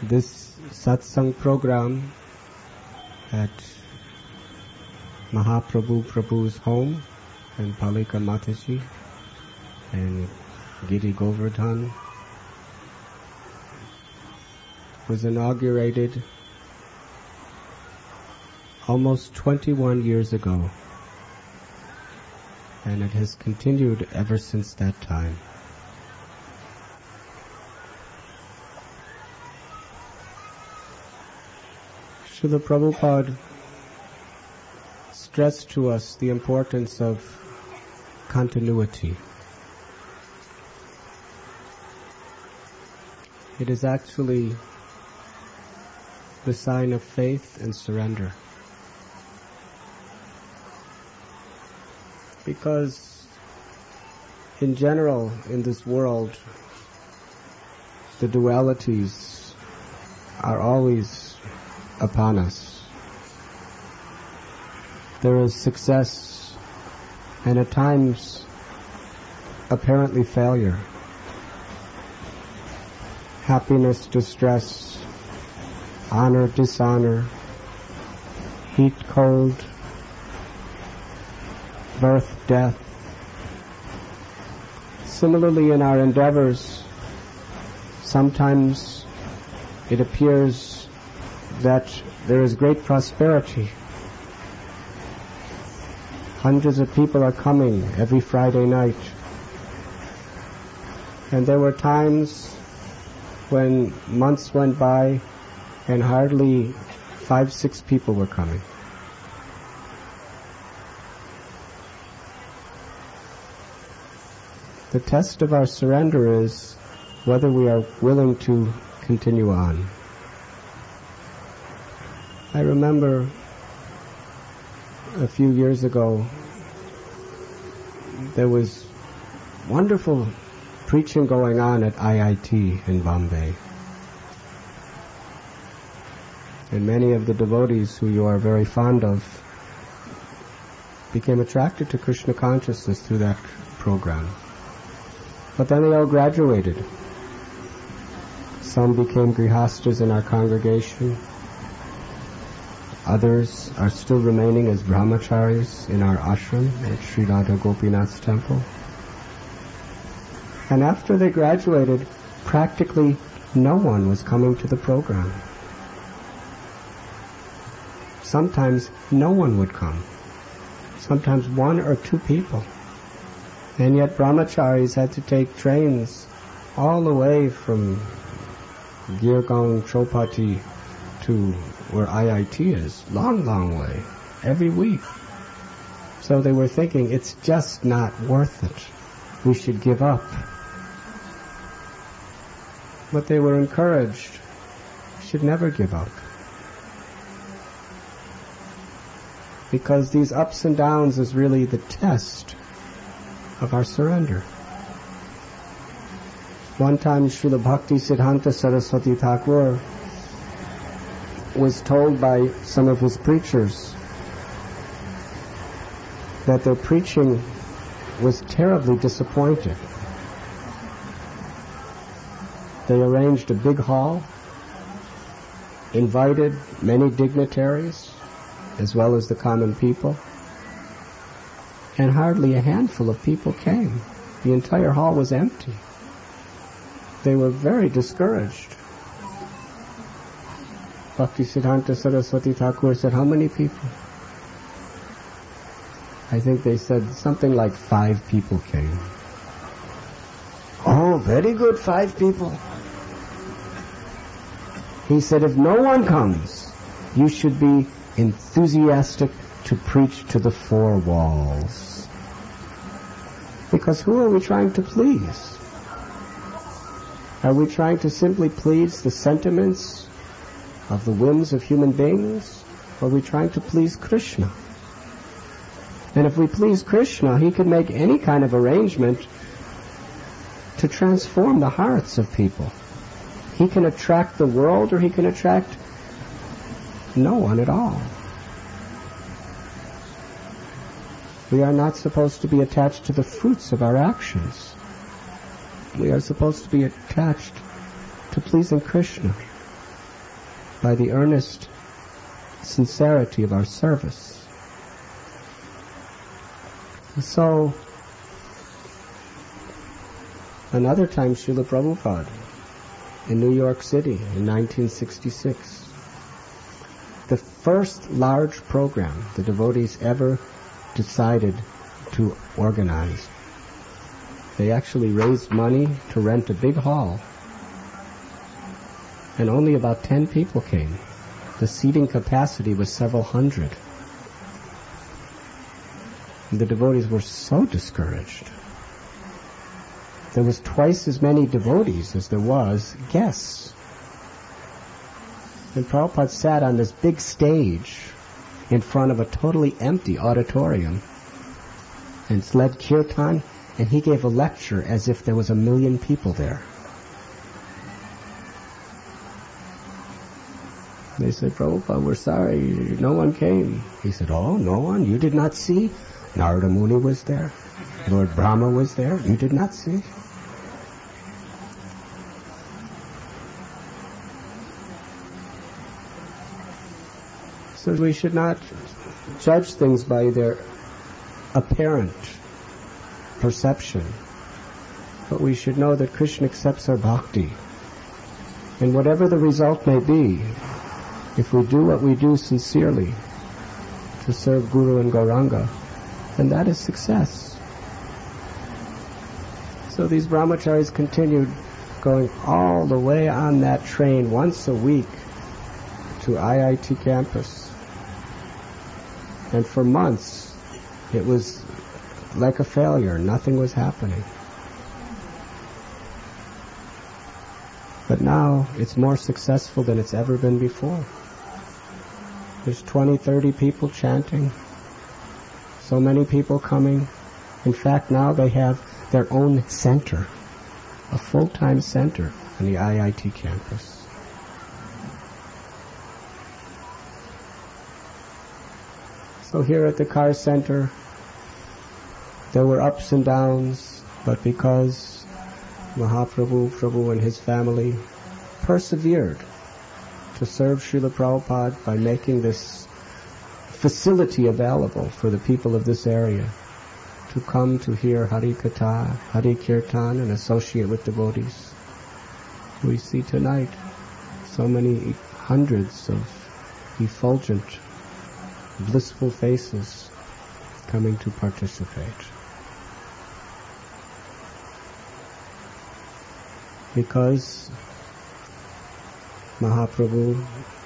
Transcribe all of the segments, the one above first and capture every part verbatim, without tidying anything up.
This satsang program at Mahaprabhu Prabhu's home in Palika Mataji and Giri Govardhan was inaugurated almost twenty-one years ago, and it has continued ever since that time. Srila Prabhupada stressed to us the importance of continuity. It is actually the sign of faith and surrender. Because in general, in this world, the dualities are always upon us. There is success and at times apparently failure. Happiness, distress, honor, dishonor, heat, cold, birth, death. Similarly, in our endeavors, sometimes it appears that there is great prosperity. Hundreds of people are coming every Friday night. And there were times when months went by and hardly five, six people were coming. The test of our surrender is whether we are willing to continue on. I remember a few years ago there was wonderful preaching going on at I I T in Bombay. And many of the devotees who you are very fond of became attracted to Krishna consciousness through that program. But then they all graduated. Some became grihastas in our congregation. Others are still remaining as brahmacharis in our ashram at Sri Radha Gopinath's temple. And after they graduated, practically no one was coming to the program. Sometimes no one would come. Sometimes one or two people. And yet brahmacharis had to take trains all the way from Girgaon, Chopati to where I I T is. Long, long way. Every week. So they were thinking, it's just not worth it. We should give up. But they were encouraged. You should never give up. Because these ups and downs is really the test of our surrender. One time Srila Bhakti Siddhanta Saraswati Thakur was told by some of his preachers that their preaching was terribly disappointing. They arranged a big hall, invited many dignitaries, as well as the common people, and hardly a handful of people came. The entire hall was empty. They were very discouraged. Bhakti Siddhanta Saraswati Thakur said, how many people? I think they said something like five people came. Oh, very good, five people. He said, if no one comes, you should be enthusiastic to preach to the four walls. Because who are we trying to please? Are we trying to simply please the sentiments of the whims of human beings? Or are we trying to please Krishna? And if we please Krishna, he can make any kind of arrangement to transform the hearts of people. He can attract the world or he can attract no one at all. We are not supposed to be attached to the fruits of our actions. We are supposed to be attached to pleasing Krishna. by the earnest sincerity of our service. So, another time, Srila Prabhupada in New York City in nineteen sixty-six, the first large program the devotees ever decided to organize. They actually raised money to rent a big hall, and only about ten people came. The seating capacity was several hundred. And the devotees were so discouraged. There was twice as many devotees as there was guests. And Prabhupada sat on this big stage in front of a totally empty auditorium and led kirtan, and he gave a lecture as if there was a million people there. They said, Prabhupada, we're sorry, no one came. He said, oh, no one? You did not see? Narada Muni was there. Lord Brahma was there. You did not see? So we should not judge things by their apparent perception, but we should know that Krishna accepts our bhakti. And whatever the result may be, if we do what we do sincerely to serve Guru and Gauranga, then that is success. So these brahmacharis continued going all the way on that train once a week to I I T campus. And for months, it was like a failure. Nothing was happening. But now, it's more successful than it's ever been before. There's twenty, thirty people chanting. So many people coming. In fact, now they have their own center, a full-time center on the I I T campus. So here at the Car Center, there were ups and downs, but because Mahaprabhu, Prabhu and his family persevered to serve Srila Prabhupada by making this facility available for the people of this area to come to hear Hari Katha, Hari Kirtan and associate with devotees. We see tonight so many hundreds of effulgent, blissful faces coming to participate. Because Mahaprabhu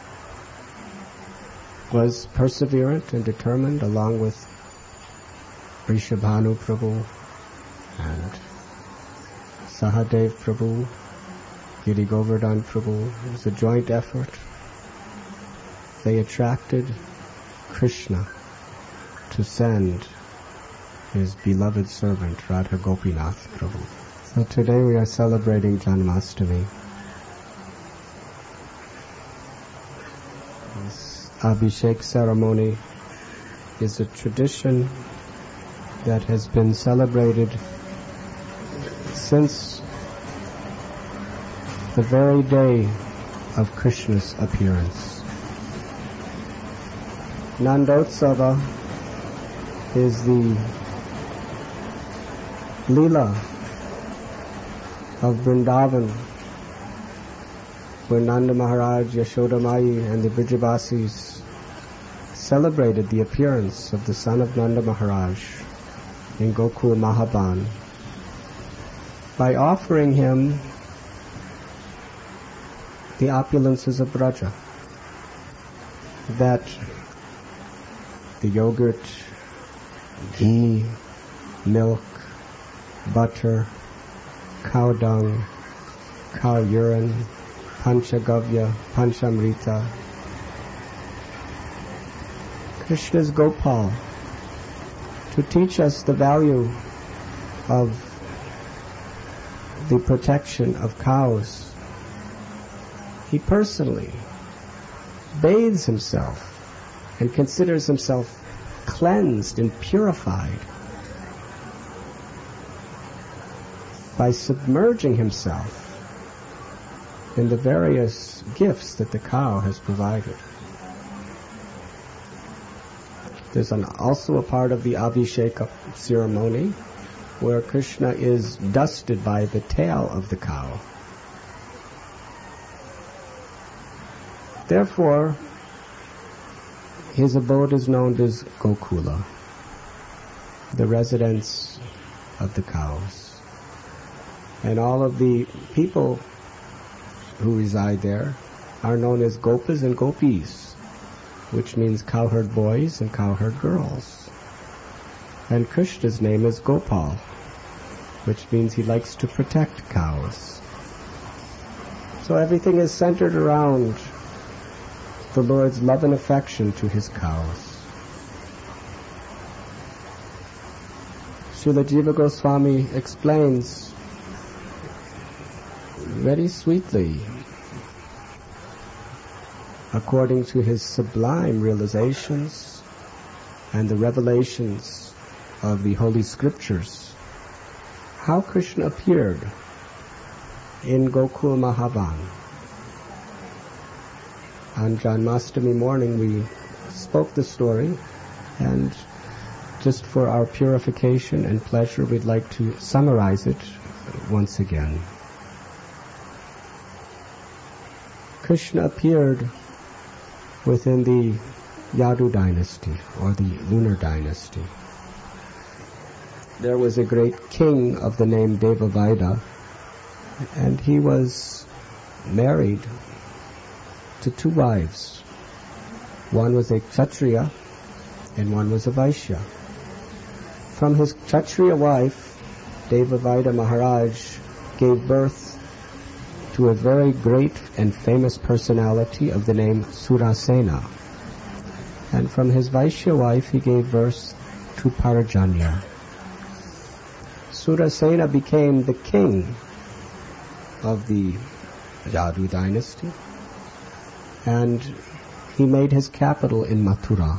was perseverant and determined, along with Rishabhanu Prabhu and Sahadev Prabhu, Giri Govardhan Prabhu. It was a joint effort. They attracted Krishna to send his beloved servant Radha Gopinath Prabhu. So today we are celebrating Janmashtami. This Abhishek ceremony is a tradition that has been celebrated since the very day of Krishna's appearance. Nandotsava is the Leela of Vrindavan, where Nanda Maharaj, Yashoda Mai and the Vrijabasis celebrated the appearance of the son of Nanda Maharaj in Gokul Mahaban by offering him the opulences of Braja, that the yogurt, ghee, milk, butter, cow dung, cow urine, panchagavya, panchamrita. Krishna's Gopal, to teach us the value of the protection of cows. He personally bathes himself and considers himself cleansed and purified by submerging himself in the various gifts that the cow has provided. There's an, also a part of the Abhisheka ceremony where Krishna is dusted by the tail of the cow. Therefore, his abode is known as Gokula, the residence of the cows. And all of the people who reside there are known as Gopas and Gopis, which means cowherd boys and cowherd girls. And Krishna's name is Gopal, which means he likes to protect cows. So everything is centered around the Lord's love and affection to his cows. Srila Jiva Goswami explains very sweetly, according to his sublime realizations and the revelations of the Holy Scriptures, how Krishna appeared in Gokul Mahavan. On Janmashtami morning we spoke the story, and just for our purification and pleasure we'd like to summarize it once again. Krishna appeared within the Yadu dynasty, or the lunar dynasty. There was a great king of the name Devavaida, and he was married to two wives. One was a Kshatriya and one was a Vaishya. From his Kshatriya wife, Devavaida Maharaj gave birth to a very great and famous personality of the name Surasena. And from his Vaishya wife he gave birth to Parajanya. Surasena became the king of the Yadu dynasty, and he made his capital in Mathura.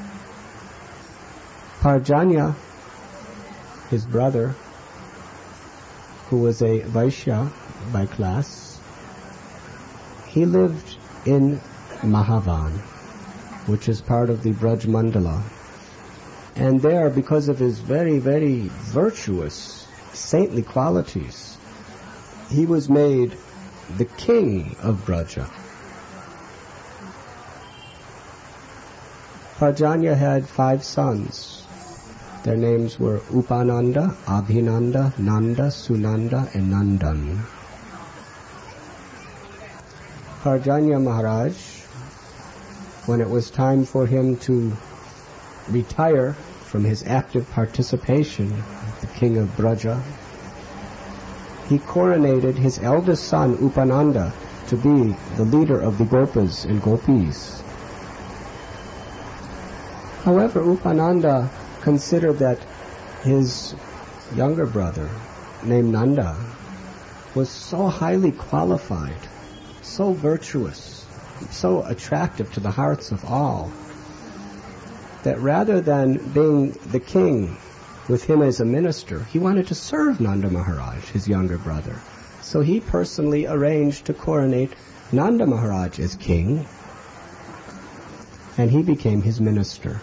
Parajanya, his brother, who was a Vaishya by class, he lived in Mahavan, which is part of the Braj Mandala. And there, because of his very, very virtuous, saintly qualities, he was made the king of Braja. Parajanya had five sons. Their names were Upananda, Abhinanda, Nanda, Sunanda, and Nandan. Parajanya Maharaj, when it was time for him to retire from his active participation as the king of Braja, he coronated his eldest son Upananda to be the leader of the Gopas and Gopis. However, Upananda considered that his younger brother, named Nanda, was so highly qualified, so virtuous, so attractive to the hearts of all, that rather than being the king with him as a minister, he wanted to serve Nanda Maharaj, his younger brother. So he personally arranged to coronate Nanda Maharaj as king, and he became his minister.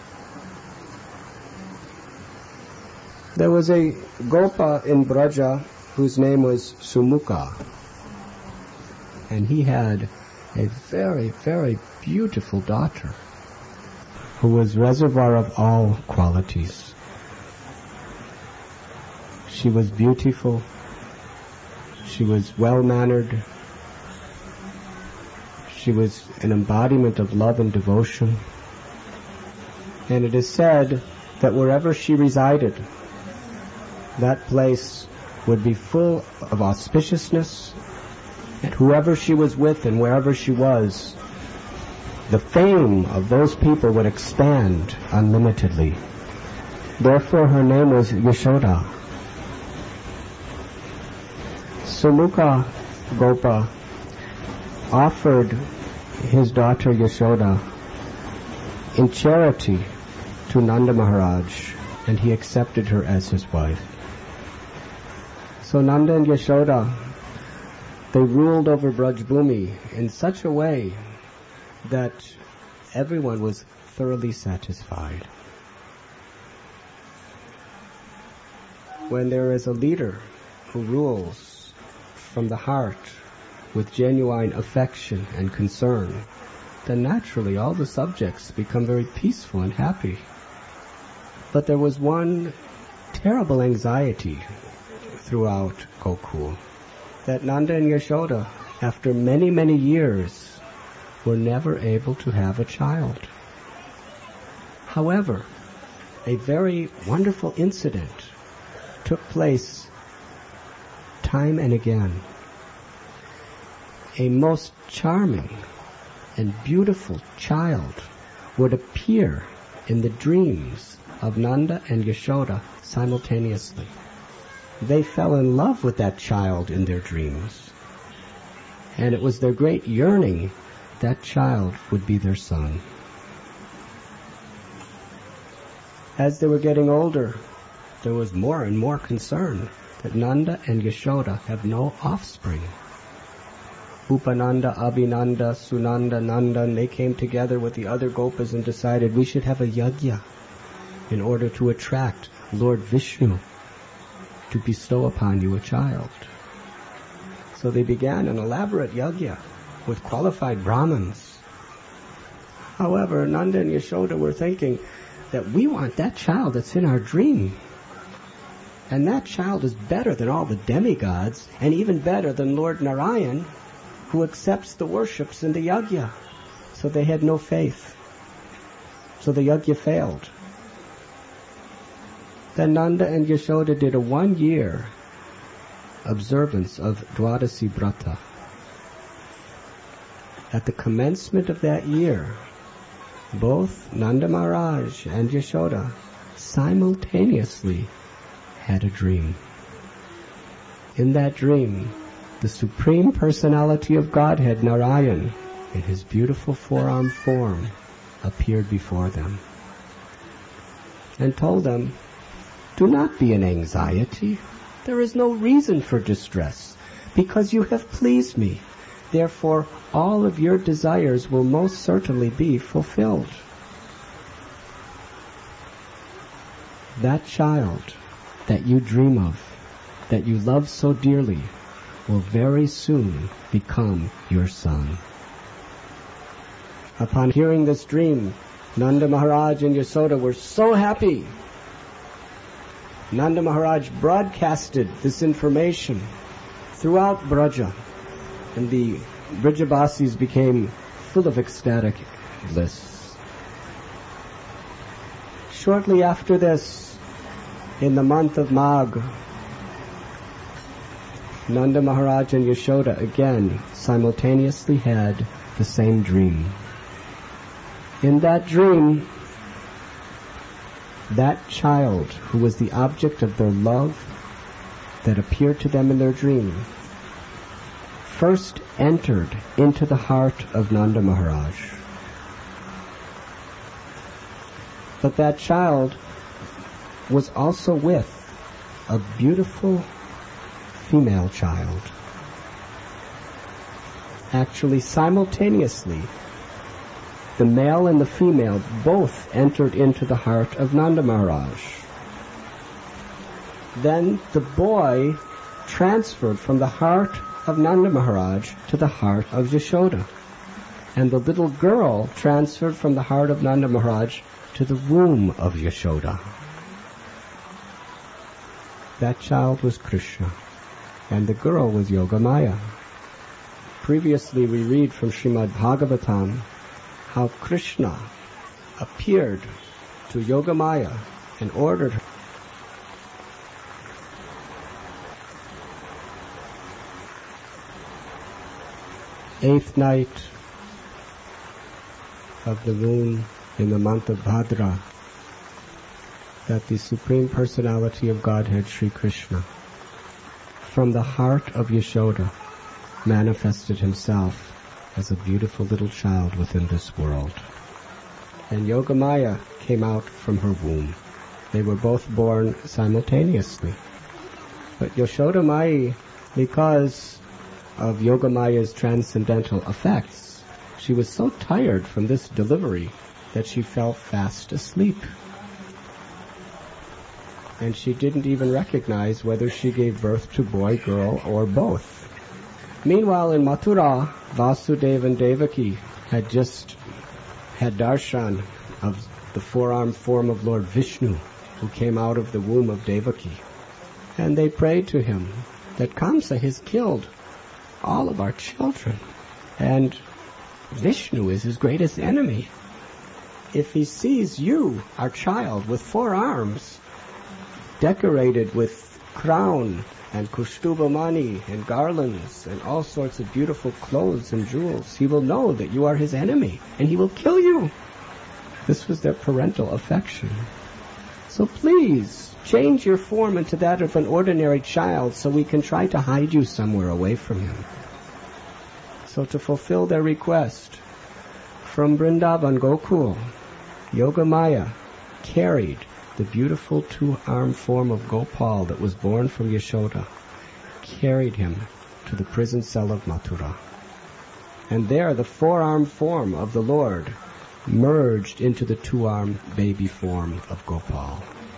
There was a Gopa in Braja whose name was Sumukha, and he had a very, very beautiful daughter who was reservoir of all qualities. She was beautiful, she was well-mannered, she was an embodiment of love and devotion, and it is said that wherever she resided, that place would be full of auspiciousness, and whoever she was with and wherever she was, the fame of those people would expand unlimitedly. Therefore her name was Yashoda. Sumukha Gopa offered his daughter Yashoda in charity to Nanda Maharaj, and he accepted her as his wife. So Nanda and Yashoda They ruled over Braj Bhumi in such a way that everyone was thoroughly satisfied. When there is a leader who rules from the heart with genuine affection and concern, then naturally all the subjects become very peaceful and happy. But there was one terrible anxiety throughout Gokul, that Nanda and Yashoda, after many, many years, were never able to have a child. However, a very wonderful incident took place time and again. A most charming and beautiful child would appear in the dreams of Nanda and Yashoda simultaneously. They fell in love with that child in their dreams, and it was their great yearning that child would be their son. As they were getting older, there was more and more concern that Nanda and Yashoda have no offspring. Upananda, Abhinanda, Sunanda, Nandan, they came together with the other Gopas and decided we should have a yajna in order to attract Lord Vishnu to bestow upon you a child. So they began an elaborate yajna with qualified Brahmins. However, Nanda and Yashoda were thinking that we want that child that's in our dream. And that child is better than all the demigods, and even better than Lord Narayan, who accepts the worships in the yajna. So they had no faith. So the yajna failed. Then Nanda and Yashoda did a one-year observance of Dwadasi Brata. At the commencement of that year, both Nanda Maharaj and Yashoda simultaneously had a dream. In that dream, the Supreme Personality of Godhead, Narayan, in his beautiful four-armed form, appeared before them and told them, do not be in anxiety. There is no reason for distress, because you have pleased me. Therefore, all of your desires will most certainly be fulfilled. That child that you dream of, that you love so dearly, will very soon become your son. Upon hearing this dream, Nanda Maharaj and Yashoda were so happy. Nanda Maharaj broadcasted this information throughout Braja, and the Brajabasis became full of ecstatic bliss. Shortly after this, in the month of Magh, Nanda Maharaj and Yashoda again simultaneously had the same dream. In that dream, that child who was the object of their love that appeared to them in their dream first entered into the heart of Nanda Maharaj. But that child was also with a beautiful female child. Actually, simultaneously, the male and the female both entered into the heart of Nanda Maharaj. Then the boy transferred from the heart of Nanda Maharaj to the heart of Yashoda, and the little girl transferred from the heart of Nanda Maharaj to the womb of Yashoda. That child was Krishna, and the girl was Yogamaya. Previously we read from Srimad Bhagavatam how Krishna appeared to Yogamaya and ordered her. Eighth night of the moon in the month of Bhadra, that the Supreme Personality of Godhead, Sri Krishna, from the heart of Yashoda, manifested himself as a beautiful little child within this world. And Yogamaya came out from her womb. They were both born simultaneously. But Yashoda Mai, because of Yogamaya's transcendental effects, she was so tired from this delivery that she fell fast asleep. And she didn't even recognize whether she gave birth to boy, girl, or both. Meanwhile, in Mathura, Vasudeva and Devaki had just had darshan of the four-armed form of Lord Vishnu, who came out of the womb of Devaki. And they prayed to him that Kamsa has killed all of our children, and Vishnu is his greatest enemy. If he sees you, our child, with four arms, decorated with crown and kushtubamani and garlands and all sorts of beautiful clothes and jewels, he will know that you are his enemy, and he will kill you. This was their parental affection. So please, change your form into that of an ordinary child so we can try to hide you somewhere away from him. So to fulfill their request, from Vrindavan, Gokul, Yogamaya carried the beautiful two-armed form of Gopal that was born from Yashoda, carried him to the prison cell of Mathura. And there the four-armed form of the Lord merged into the two-armed baby form of Gopal.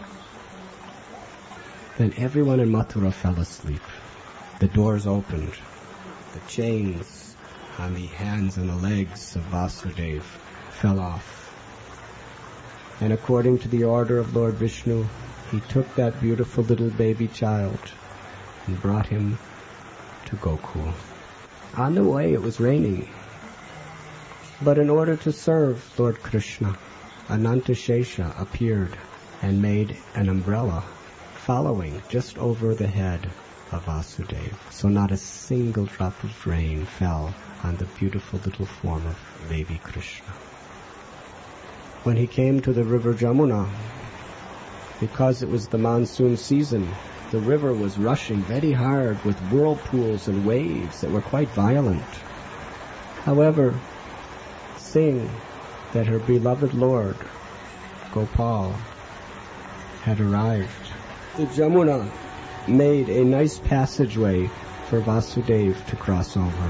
Then everyone in Mathura fell asleep. The doors opened. The chains on the hands and the legs of Vasudeva fell off. And according to the order of Lord Vishnu, he took that beautiful little baby child and brought him to Gokul. On the way it was raining, but in order to serve Lord Krishna, Anantashesha appeared and made an umbrella following just over the head of Vasudeva, so not a single drop of rain fell on the beautiful little form of baby Krishna. When he came to the river Jamuna, because it was the monsoon season, the river was rushing very hard with whirlpools and waves that were quite violent. However, seeing that her beloved Lord, Gopal, had arrived, the Jamuna made a nice passageway for Vasudeva to cross over.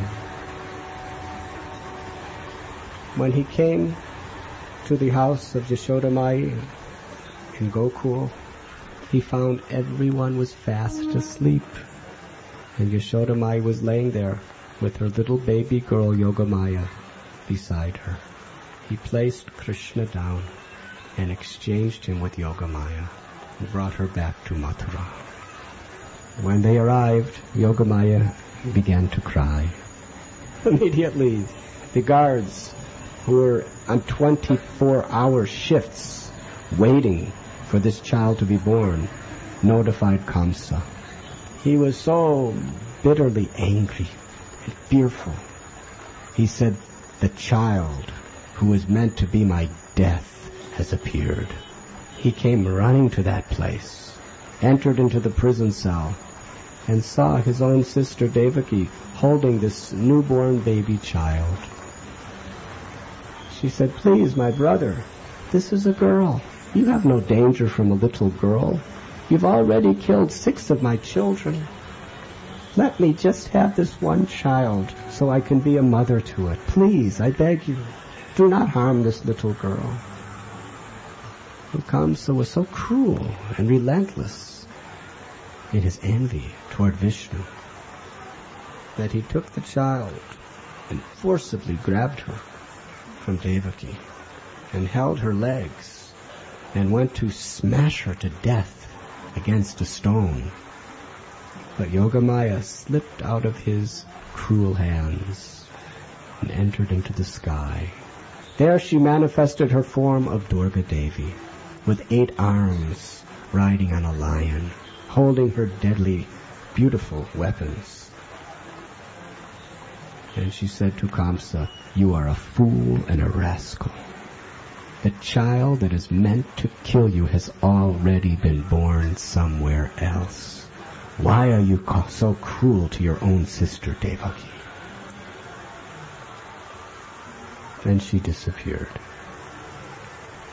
When he came to the house of Yashoda Mai in Gokul, he found everyone was fast asleep, and Yashoda Mai was laying there with her little baby girl Yogamaya beside her. He placed Krishna down and exchanged him with Yogamaya and brought her back to Mathura. When they arrived, Yogamaya began to cry. Immediately, the guards who were on twenty-four hour shifts waiting for this child to be born notified Kamsa. He was so bitterly angry and fearful. He said, "The child who was meant to be my death has appeared." He came running to that place, entered into the prison cell, and saw his own sister Devaki holding this newborn baby child. She said, "Please, my brother, this is a girl. You have no danger from a little girl. You've already killed six of my children. Let me just have this one child so I can be a mother to it. Please, I beg you, do not harm this little girl." And Kamsa was so cruel and relentless in his envy toward Vishnu that he took the child and forcibly grabbed her from Devaki and held her legs and went to smash her to death against a stone. But Yogamaya slipped out of his cruel hands and entered into the sky. There she manifested her form of Durga Devi, with eight arms, riding on a lion, holding her deadly, beautiful weapons. And she said to Kamsa, "You are a fool and a rascal. The child that is meant to kill you has already been born somewhere else. Why are you so cruel to your own sister Devaki?" Then she disappeared.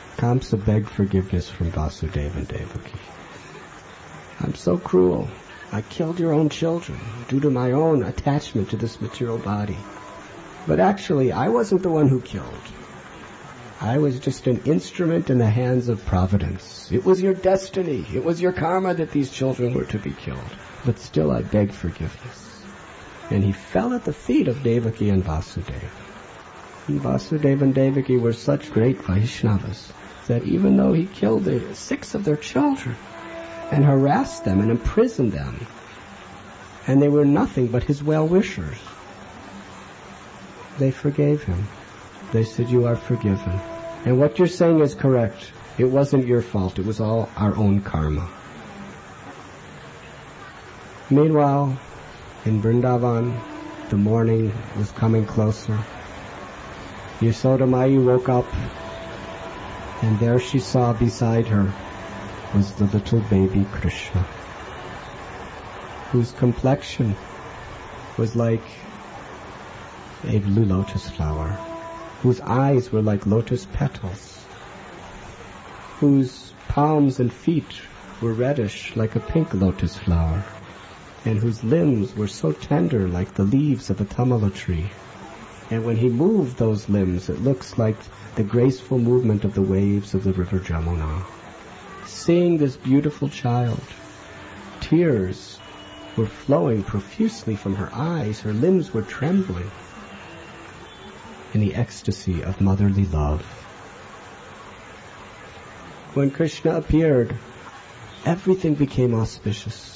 Kamsa begged forgiveness from Vasudeva and Devaki. "I'm so cruel. I killed your own children due to my own attachment to this material body. But actually, I wasn't the one who killed. I was just an instrument in the hands of Providence. It was your destiny. It was your karma that these children were to be killed. But still I beg forgiveness. And he fell at the feet of Devaki and Vasudeva. And Vasudeva and Devaki were such great Vaishnavas that even though he killed the six of their children and harassed them and imprisoned them, and they were nothing but his well-wishers, they forgave him. They said, you are forgiven. And what you're saying is correct. It wasn't your fault. It was all our own karma. Meanwhile, in Vrindavan, the morning was coming closer. Yashoda Mai woke up, and there she saw beside her was the little baby Krishna, whose complexion was like a blue lotus flower, whose eyes were like lotus petals, whose palms and feet were reddish like a pink lotus flower, and whose limbs were so tender like the leaves of a tamala tree. And when he moved those limbs, it looks like the graceful movement of the waves of the river Jamuna. Seeing this beautiful child, tears were flowing profusely from her eyes. Her limbs were trembling in the ecstasy of motherly love. When Krishna appeared, everything became auspicious.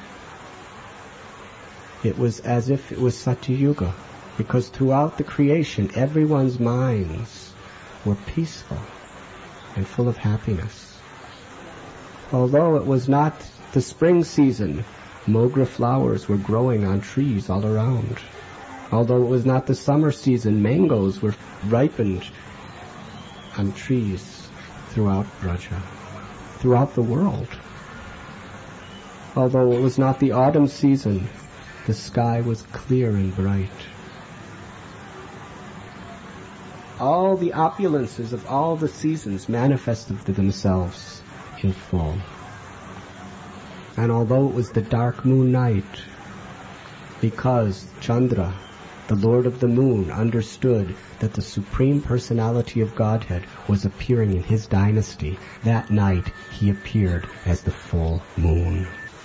It was as if it was Satyuga, because throughout the creation, everyone's minds were peaceful and full of happiness. Although it was not the spring season, mogra flowers were growing on trees all around. Although it was not the summer season, mangoes were ripened on trees throughout Braja, throughout the world. Although it was not the autumn season, the sky was clear and bright. All the opulences of all the seasons manifested themselves in full. And although it was the dark moon night, because Chandra, the Lord of the Moon, understood that the Supreme Personality of Godhead was appearing in his dynasty, that night he appeared as the full moon.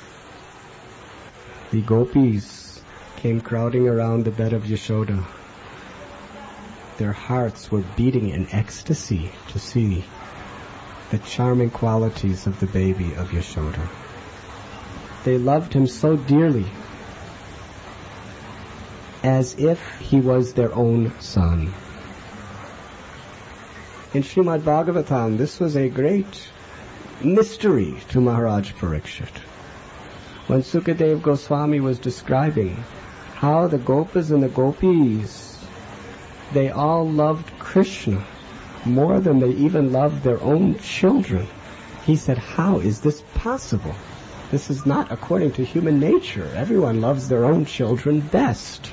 The gopis came crowding around the bed of Yashoda. Their hearts were beating in ecstasy to see the charming qualities of the baby of Yashoda. They loved him so dearly, as if he was their own son. In Srimad Bhagavatam, this was a great mystery to Maharaj Parikshit. When Sukadev Goswami was describing how the Gopas and the Gopis, they all loved Krishna more than they even loved their own children, he said, how is this possible? This is not according to human nature. Everyone loves their own children best.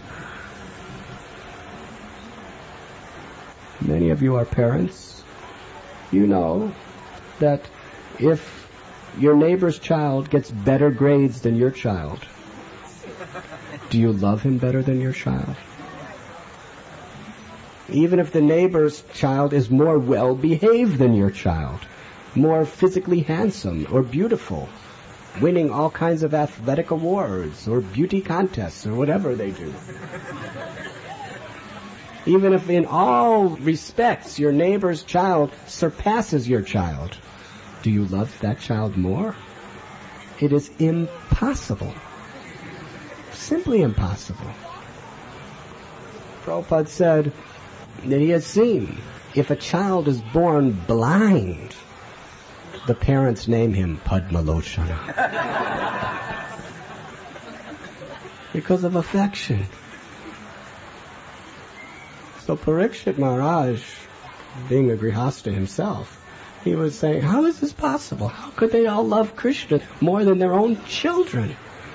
Many of you are parents. You know that if your neighbor's child gets better grades than your child, do you love him better than your child? Even if the neighbor's child is more well-behaved than your child, more physically handsome or beautiful, winning all kinds of athletic awards or beauty contests or whatever they do. Even if in all respects your neighbor's child surpasses your child, do you love that child more? It is impossible. Simply impossible. Prabhupada said that he has seen, if a child is born blind, the parents name him Padmalochana. Because of affection. So Parikshit Maharaj, being a Grihastha himself, he was saying, how is this possible? How could they all love Krishna more than their own children?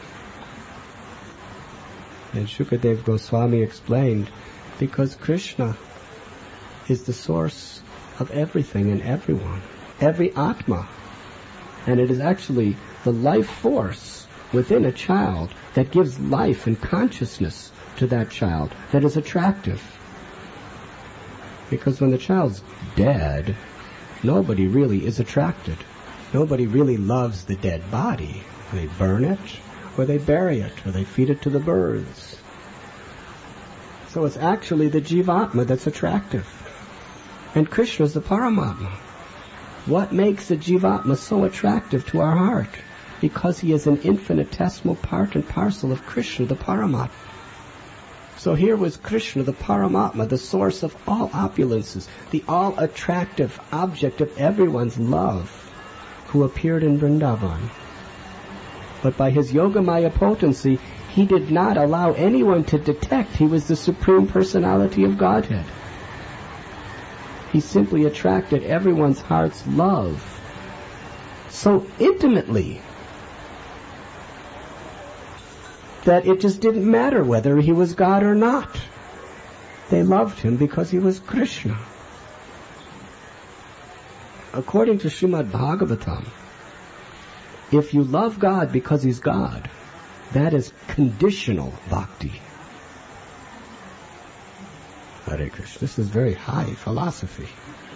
And Shukadev Goswami explained, because Krishna is the source of everything and everyone, every Atma. And it is actually the life force within a child that gives life and consciousness to that child that is attractive. Because when the child's dead, nobody really is attracted. Nobody really loves the dead body. They burn it, or they bury it, or they feed it to the birds. So it's actually the Jivatma that's attractive. And Krishna is the Paramatma. What makes the Jivatma so attractive to our heart? Because he is an infinitesimal part and parcel of Krishna, the Paramatma. So here was Krishna, the Paramatma, the source of all opulences, the all-attractive object of everyone's love, who appeared in Vrindavan. But by his Yogamaya potency, he did not allow anyone to detect he was the Supreme Personality of Godhead. He simply attracted everyone's heart's love so intimately that it just didn't matter whether he was God or not. They loved him because he was Krishna. According to Srimad Bhagavatam, if you love God because he's God, that is conditional bhakti. Hare Krishna. This is very high philosophy.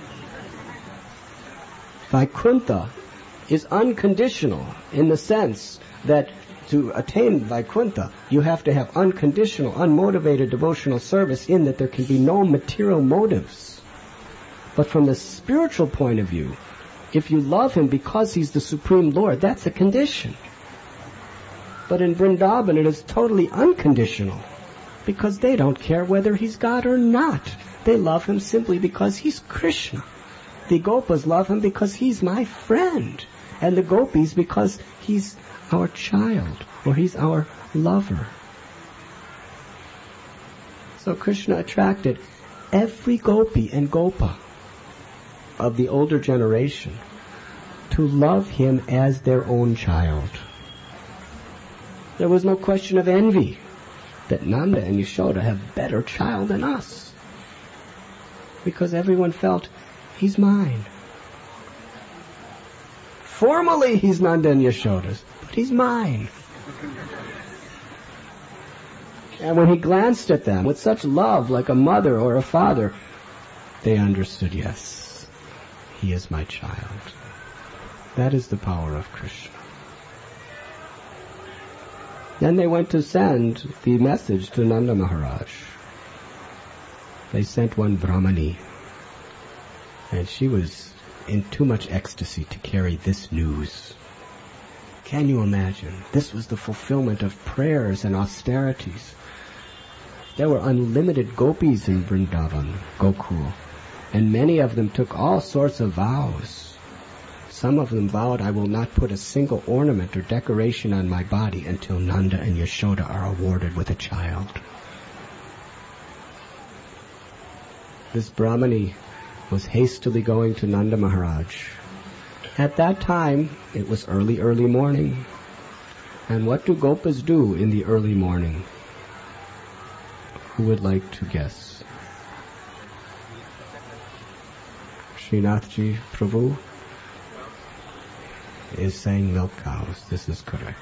Vaikuntha is unconditional in the sense that to attain Vaikuntha, you have to have unconditional, unmotivated devotional service in that there can be no material motives. But from the spiritual point of view, if you love him because he's the Supreme Lord, that's a condition. But in Vrindavan, it is totally unconditional, because they don't care whether he's God or not. They love him simply because he's Krishna. The Gopas love him because he's my friend, and the Gopis because he's our child, or he's our lover. So Krishna attracted every Gopi and Gopa of the older generation to love him as their own child. There was no question of envy that Nanda and Yashoda have better child than us, because everyone felt he's mine. Formally he's Nanda and Yashoda's, but he's mine. And when he glanced at them with such love, like a mother or a father, they understood, yes, he is my child. That is the power of Krishna. Then they went to send the message to Nanda Maharaj. They sent one Brahmani, and she was in too much ecstasy to carry this news. Can you imagine? This was the fulfillment of prayers and austerities. There were unlimited gopis in Vrindavan, Gokul, and many of them took all sorts of vows. Some of them vowed, I will not put a single ornament or decoration on my body until Nanda and Yashoda are awarded with a child. This Brahmani was hastily going to Nanda Maharaj. At that time, it was early, early morning. And what do Gopas do in the early morning? Who would like to guess? Srinathji Prabhu is saying milk cows. This is correct.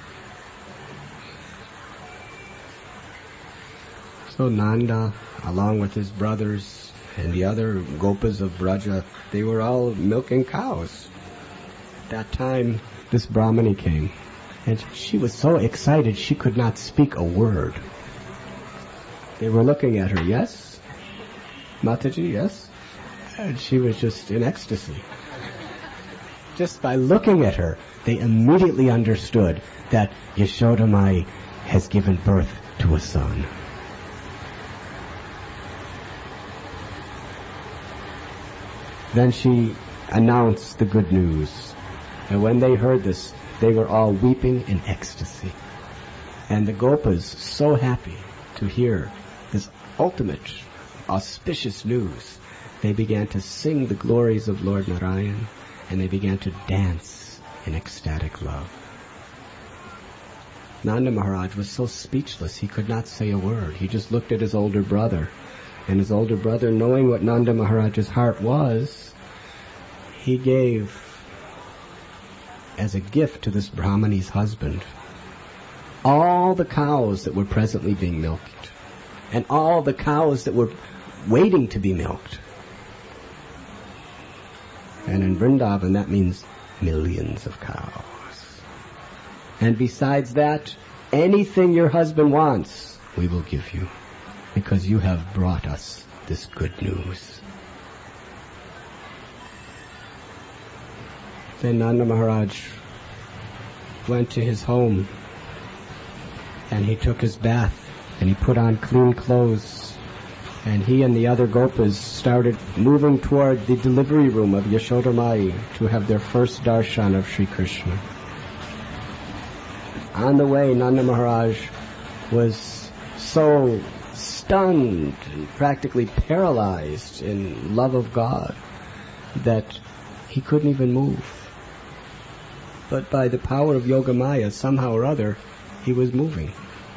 So Nanda, along with his brothers and the other Gopas of Braja, they were all milking cows. At that time, this Brahmani came, and she was so excited she could not speak a word. They were looking at her, yes? Mataji, yes? And she was just in ecstasy. Just by looking at her, they immediately understood that Yashoda Mai has given birth to a son. Then she announced the good news. And when they heard this, they were all weeping in ecstasy. And the Gopas, so happy to hear this ultimate, auspicious news, they began to sing the glories of Lord Narayan, and they began to dance in ecstatic love. Nanda Maharaj was so speechless he could not say a word. He just looked at his older brother. And his older brother, knowing what Nanda Maharaj's heart was, he gave as a gift to this Brahmani's husband all the cows that were presently being milked, and all the cows that were waiting to be milked. And in Vrindavan, that means millions of cows. And besides that, anything your husband wants, we will give you, because you have brought us this good news. Then Nanda Maharaj went to his home, and he took his bath, and he put on clean clothes, and he and the other Gopas started moving toward the delivery room of Yashoda Mai to have their first darshan of Sri Krishna. On the way, Nanda Maharaj was so stunned and practically paralyzed in love of God that he couldn't even move. But by the power of Yogamaya, somehow or other, he was moving.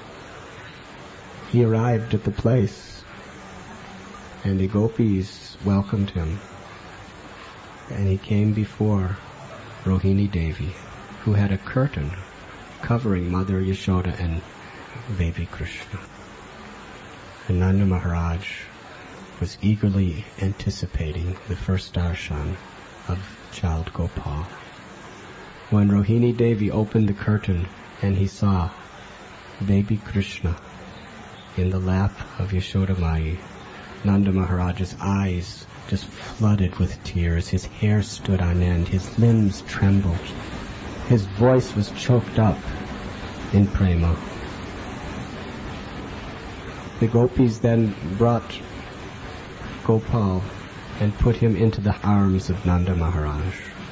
He arrived at the place, and the gopis welcomed him. And he came before Rohini Devi, who had a curtain covering Mother Yashoda and baby Krishna. And Nanda Maharaj was eagerly anticipating the first darshan of child Gopal. When Rohini Devi opened the curtain and he saw baby Krishna in the lap of Yashoda Mai, Nanda Maharaj's eyes just flooded with tears. His hair stood on end. His limbs trembled. His voice was choked up in prema. The gopis then brought Gopal and put him into the arms of Nanda Maharaj.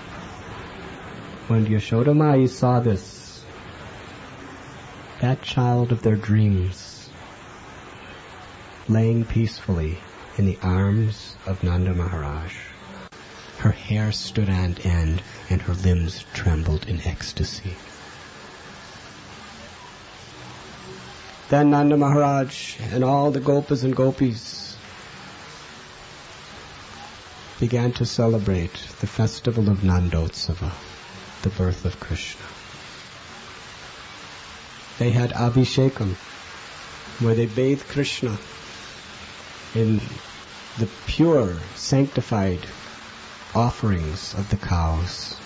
When Yashoda Mai saw this, that child of their dreams, laying peacefully in the arms of Nanda Maharaj, her hair stood on end and her limbs trembled in ecstasy. Then Nanda Maharaj and all the Gopas and Gopis began to celebrate the festival of Nandotsava, the birth of Krishna. They had Abhishekam, where they bathed Krishna in the pure, sanctified offerings of the cows.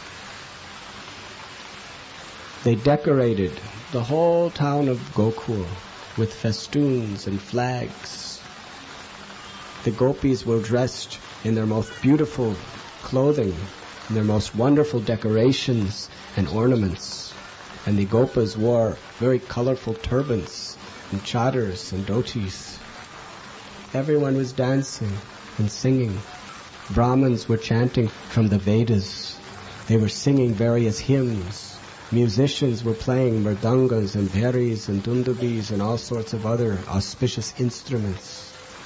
They decorated the whole town of Gokul with festoons and flags. The gopis were dressed in their most beautiful clothing, in their most wonderful decorations and ornaments. And the gopas wore very colorful turbans and chadars and dhotis. Everyone was dancing and singing. Brahmins were chanting from the Vedas. They were singing various hymns. Musicians were playing mridangas and bheris and dundubis and all sorts of other auspicious instruments.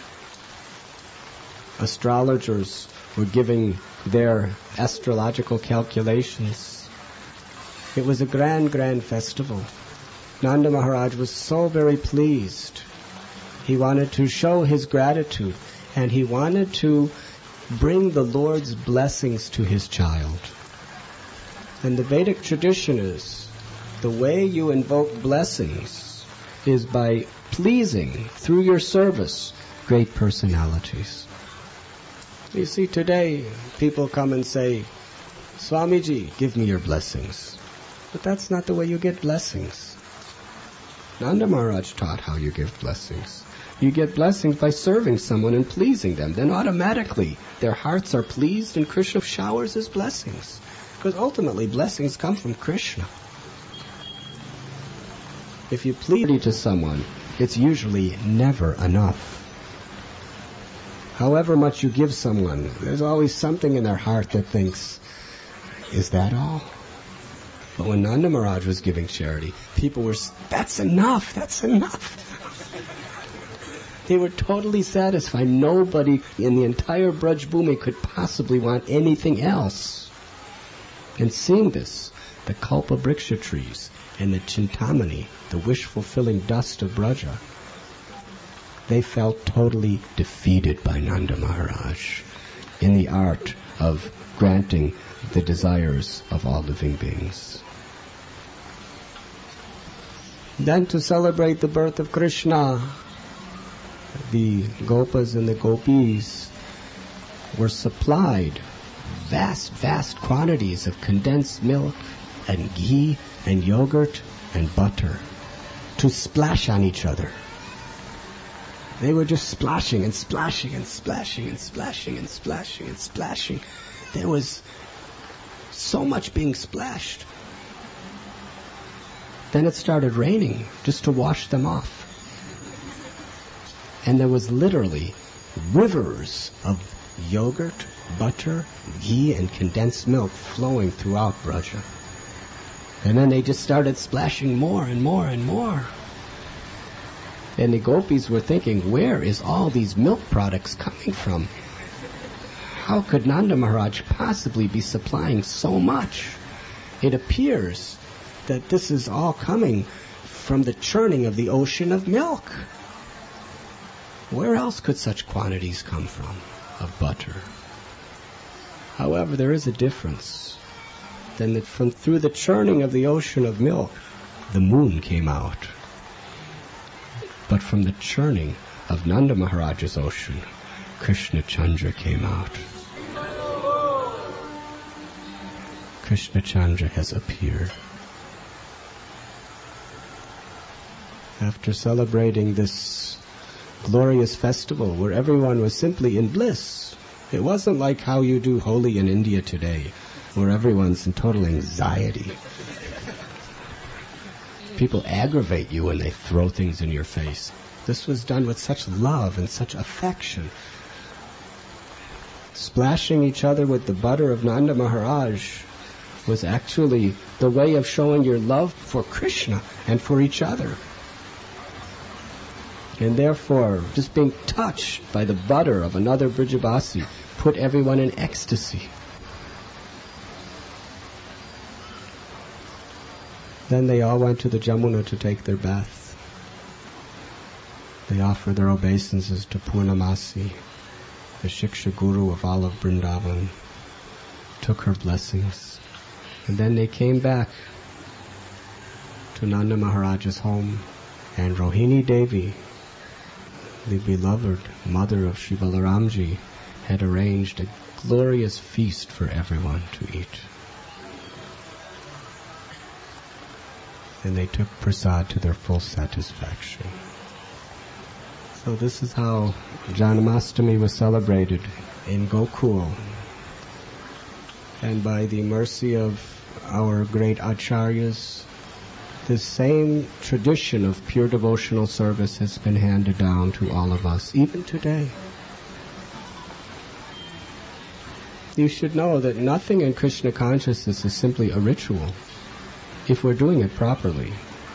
Astrologers were giving their astrological calculations. It was a grand, grand festival. Nanda Maharaj was so very pleased. He wanted to show his gratitude, and he wanted to bring the Lord's blessings to his child. And the Vedic tradition is, the way you invoke blessings is by pleasing, through your service, great personalities. You see, today, people come and say, Swamiji, give me your blessings. But that's not the way you get blessings. Nanda Maharaj taught how you give blessings. You get blessings by serving someone and pleasing them. Then automatically their hearts are pleased and Krishna showers his blessings. Because ultimately blessings come from Krishna. If you please to someone, it's usually never enough. However much you give someone, there's always something in their heart that thinks, is that all? But when Nanda Maharaj was giving charity, people were, that's enough, that's enough. They were totally satisfied. Nobody in the entire Braj Bhumi could possibly want anything else. And seeing this, the Kalpa Vriksha trees and the Chintamani, the wish-fulfilling dust of Braja, they felt totally defeated by Nanda Maharaj in the art of granting the desires of all living beings. Then to celebrate the birth of Krishna, the Gopas and the Gopis were supplied vast, vast quantities of condensed milk and ghee and yogurt and butter to splash on each other. They were just splashing and splashing and splashing and splashing and splashing and splashing. There was so much being splashed. Then it started raining just to wash them off. And there was literally rivers of yogurt, butter, ghee, and condensed milk flowing throughout Braja. And then they just started splashing more and more and more. And the gopis were thinking, where is all these milk products coming from? How could Nanda Maharaj possibly be supplying so much? It appears that this is all coming from the churning of the ocean of milk. Where else could such quantities come from of butter? However, there is a difference. Then that from through the churning of the ocean of milk, the moon came out. But from the churning of Nanda Maharaj's ocean, Krishna Chandra came out. Krishna Chandra has appeared. After celebrating this glorious festival where everyone was simply in bliss, it wasn't like how you do Holi in India today, where everyone's in total anxiety. People aggravate you when they throw things in your face. This was done with such love and such affection. Splashing each other with the butter of Nanda Maharaj was actually the way of showing your love for Krishna and for each other. And therefore, just being touched by the butter of another Brijavasi put everyone in ecstasy. Then they all went to the Jamuna to take their bath. They offered their obeisances to Purnamasi, the Shiksha Guru of all of Vrindavan, took her blessings, and then they came back to Nanda Maharaj's home, and Rohini Devi, the beloved mother of Shri Balaramji, had arranged a glorious feast for everyone to eat. And they took prasad to their full satisfaction. So this is how Janamastami was celebrated in Gokul. And by the mercy of our great acharyas, this same tradition of pure devotional service has been handed down to all of us, even today. You should know that nothing in Krishna consciousness is simply a ritual, if we're doing it properly.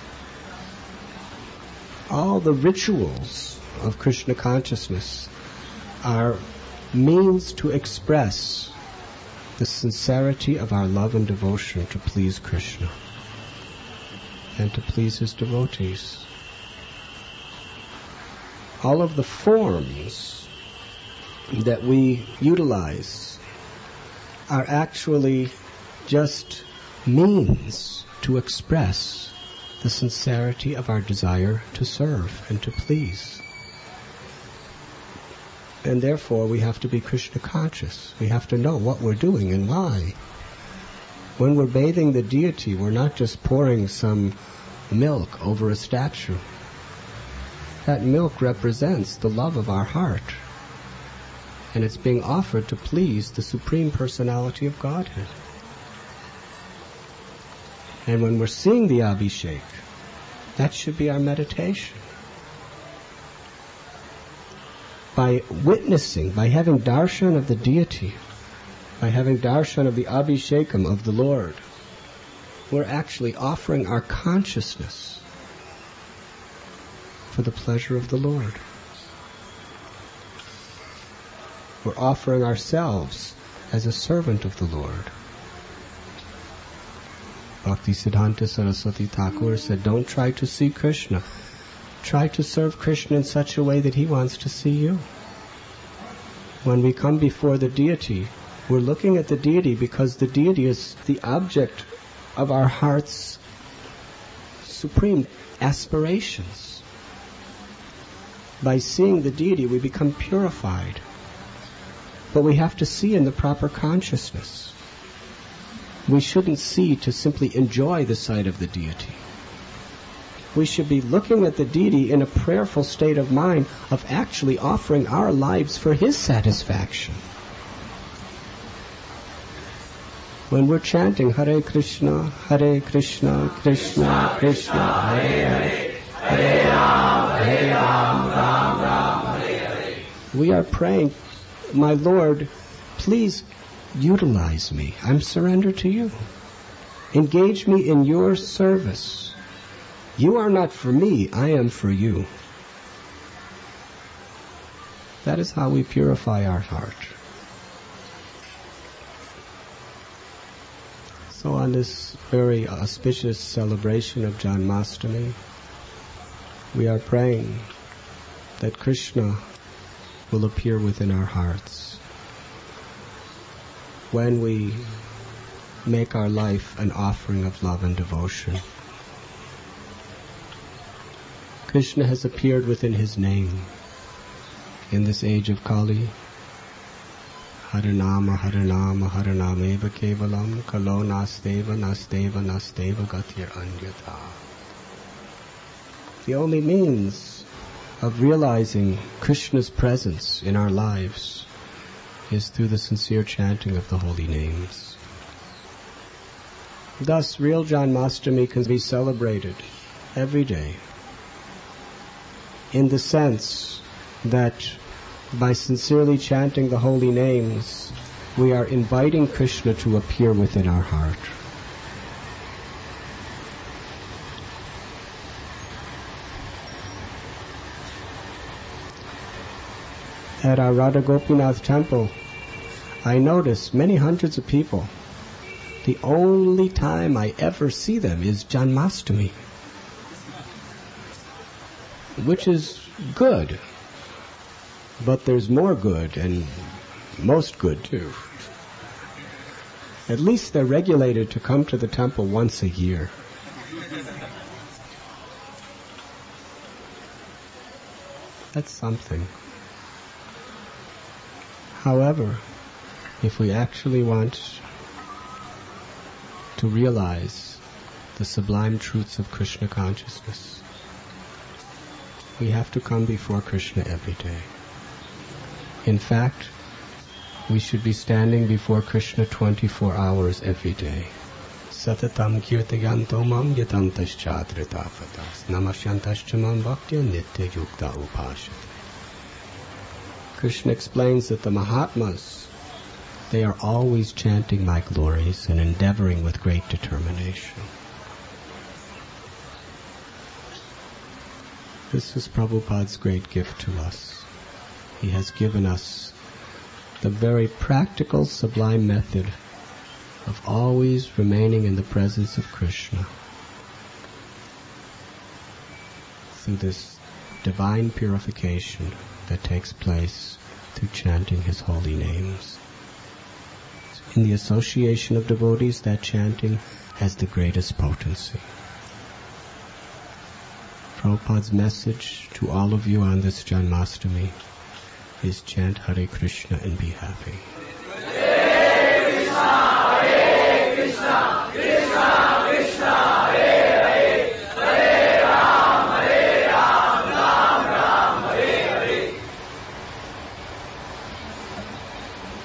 All the rituals of Krishna consciousness are means to express the sincerity of our love and devotion to please Krishna and to please his devotees. All of the forms that we utilize are actually just means to express the sincerity of our desire to serve and to please. And therefore we have to be Krishna conscious. We have to know what we're doing and why. When we're bathing the deity, we're not just pouring some milk over a statue. That milk represents the love of our heart. And it's being offered to please the Supreme Personality of Godhead. And when we're seeing the Abhishek, that should be our meditation. By witnessing, by having darshan of the deity, by having darshan of the Abhishekam of the Lord, we're actually offering our consciousness for the pleasure of the Lord. We're offering ourselves as a servant of the Lord. Bhaktisiddhanta Saraswati Thakur said, don't try to see Krishna. Try to serve Krishna in such a way that he wants to see you. When we come before the deity, we're looking at the deity because the deity is the object of our heart's supreme aspirations. By seeing the deity, we become purified. But we have to see in the proper consciousness. We shouldn't see to simply enjoy the sight of the deity. We should be looking at the deity in a prayerful state of mind of actually offering our lives for his satisfaction. When we're chanting Hare Krishna, Hare Krishna, Krishna, Krishna, Hare Hare, Hare Ram, Hare Ram, Ram Ram, Hare Hare, we are praying, my Lord, please utilize me. I'm surrendered to you. Engage me in your service. You are not for me, I am for you. That is how we purify our heart. So on this very auspicious celebration of Janmashtami, we are praying that Krishna will appear within our hearts when we make our life an offering of love and devotion. Krishna has appeared within his name in this age of Kali. Harinama, Harinama, Harinameva Kevalam, Kalo Nasteva, Nasteva, Nasteva Gatir Anyata. The only means of realizing Krishna's presence in our lives is through the sincere chanting of the holy names. Thus, real Janmashtami can be celebrated every day in the sense that by sincerely chanting the holy names, we are inviting Krishna to appear within our heart. At our Radha Gopinath temple, I notice many hundreds of people. The only time I ever see them is Janmashtami, which is good. But there's more good, and most good too. At least they're regulated to come to the temple once a year. That's something. However, if we actually want to realize the sublime truths of Krishna consciousness, we have to come before Krishna every day. In fact, we should be standing before Krishna twenty-four hours every day. Satatam kirtayanto mam yatantaschadritapatas namasyantaschamam bhaktya nitya yukta upashati. Krishna explains that the Mahatmas, they are always chanting my glories and endeavoring with great determination. This is Prabhupada's great gift to us. He has given us the very practical, sublime method of always remaining in the presence of Krishna through this divine purification that takes place through chanting his holy names. In the association of devotees, that chanting has the greatest potency. Prabhupada's message to all of you on this Janmashtami is chant Hare Krishna and be happy. Hare Krishna, Hare Krishna, Krishna